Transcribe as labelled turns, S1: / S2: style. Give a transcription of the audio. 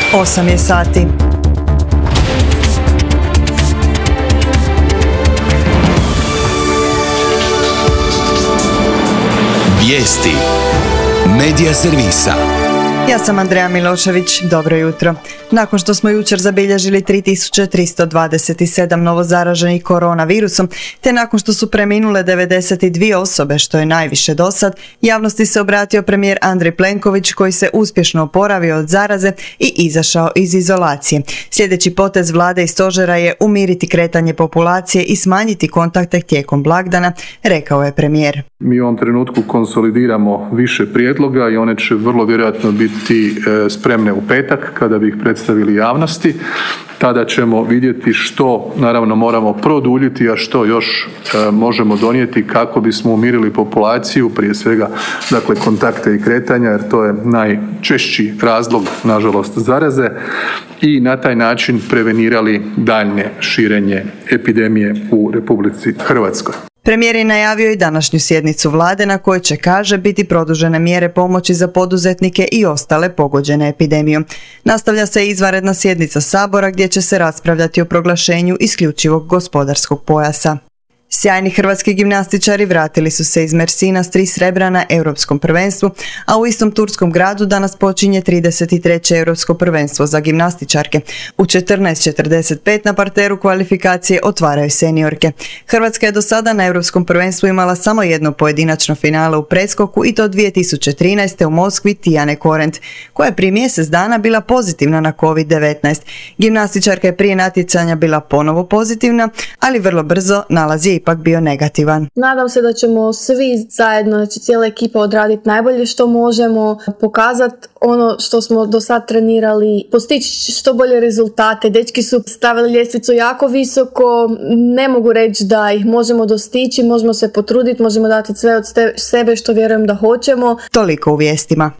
S1: 8 je sati.
S2: Vijesti Medija servisa.
S1: Ja sam Andreja Milošević, dobro jutro. Nakon što smo jučer zabilježili 3327 novozaraženih koronavirusom, te nakon što su preminule 92 osobe, što je najviše do sad, javnosti se obratio premijer Andrej Plenković koji se uspješno oporavio od zaraze i izašao iz izolacije. Sljedeći potez vlade i stožera je umiriti kretanje populacije i smanjiti kontakte tijekom blagdana, rekao je premijer.
S3: Mi u ovom trenutku konsolidiramo više prijedloga i one će vrlo vjerojatno biti spremne u petak kada bi ih predstavili javnosti. Tada ćemo vidjeti što naravno moramo produljiti, a što još možemo donijeti kako bismo umirili populaciju, prije svega dakle kontakte i kretanja, jer to je najčešći razlog nažalost zaraze, i na taj način prevenirali daljnje širenje epidemije u Republici Hrvatskoj.
S1: Premijer je najavio i današnju sjednicu vlade na kojoj će, kaže, biti produžene mjere pomoći za poduzetnike i ostale pogođene epidemijom. Nastavlja se izvanredna sjednica Sabora gdje će se raspravljati o proglašenju isključivog gospodarskog pojasa. Sjajni hrvatski gimnastičari vratili su se iz Mersina s 3 srebra na Europskom prvenstvu, a u istom turskom gradu danas počinje 33. Europsko prvenstvo za gimnastičarke. U 14:45 na parteru kvalifikacije otvaraju seniorke. Hrvatska je do sada na Europskom prvenstvu imala samo jedno pojedinačno finale u preskoku i to 2013. u Moskvi Tijane Korent, koja je prije mjesec dana bila pozitivna na COVID-19. Gimnastičarka je prije natjecanja bila ponovo pozitivna, ali vrlo brzo nalaz je ipak bio negativan.
S4: Nadam se da ćemo svi zajedno, znači cijela ekipa odraditi najbolje što možemo, pokazati ono što smo do sad trenirali, postići što bolje rezultate. Dečki su stavili ljestvicu jako visoko, ne mogu reći da ih možemo dostići, možemo se potruditi, možemo dati sve od sebe što vjerujem da hoćemo.
S1: Toliko u vijestima.